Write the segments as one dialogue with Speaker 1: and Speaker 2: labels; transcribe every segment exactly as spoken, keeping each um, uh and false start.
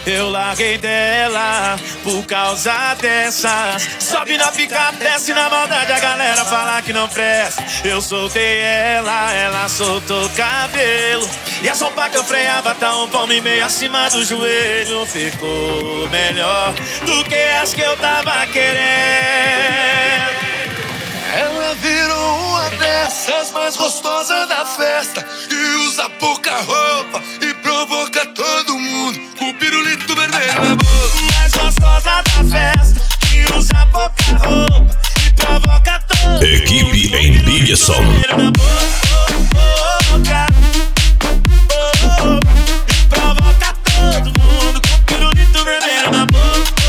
Speaker 1: Eu larguei dela por causa dessas. Sobe na picape, desce na maldade, a galera fala que não presta. Eu soltei ela, ela soltou cabelo. E a sopa que eu freava tá um palmo e meio acima do joelho. Ficou melhor do que as que eu tava querendo.
Speaker 2: Ela virou uma dessas mais gostosas da festa, e usa pouca roupa e provoca todo mundo. O pirulito vermelho na boca.
Speaker 1: Mais gostosa da festa, que usa pouca roupa e provoca todo mundo.
Speaker 3: Equipe Embigson.
Speaker 1: Provoca todo mundo com pirulito vermelho na boca.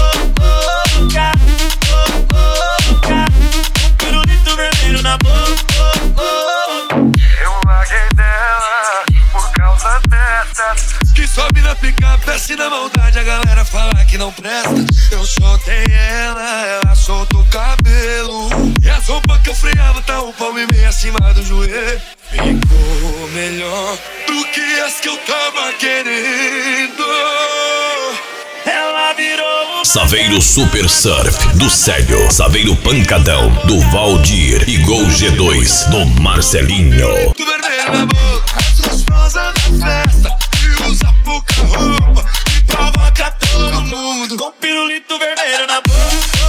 Speaker 1: Pirulito vermelho na boca.
Speaker 2: Eu larguei dela por causa dessas que sobe na picape, desce na maldade, a galera fala que não presta. Eu soltei ela, ela soltou o cabelo. E a roupa que eu freava tá um palmo e meio acima do joelho. Ficou melhor do que as que eu tava querendo.
Speaker 1: Ela virou
Speaker 3: Saveiro Super Surf do Célio, Saveiro Pancadão do Valdir e Gol G dois do Marcelinho.
Speaker 2: Tu vermelho na boca, as gostosas da festa, e usa pouca roupa e provoca todo mundo
Speaker 1: com pirulito vermelho na boca.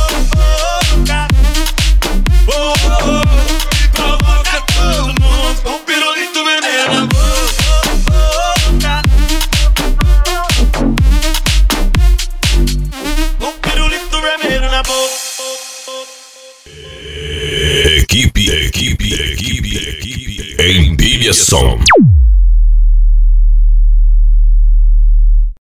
Speaker 1: Oh, oh, oh.
Speaker 2: e provoca todo mundo com pirulito vermelho na boca.
Speaker 1: Com pirulito vermelho na boca.
Speaker 3: Equipe, equipe, equipe, equipe Embigson.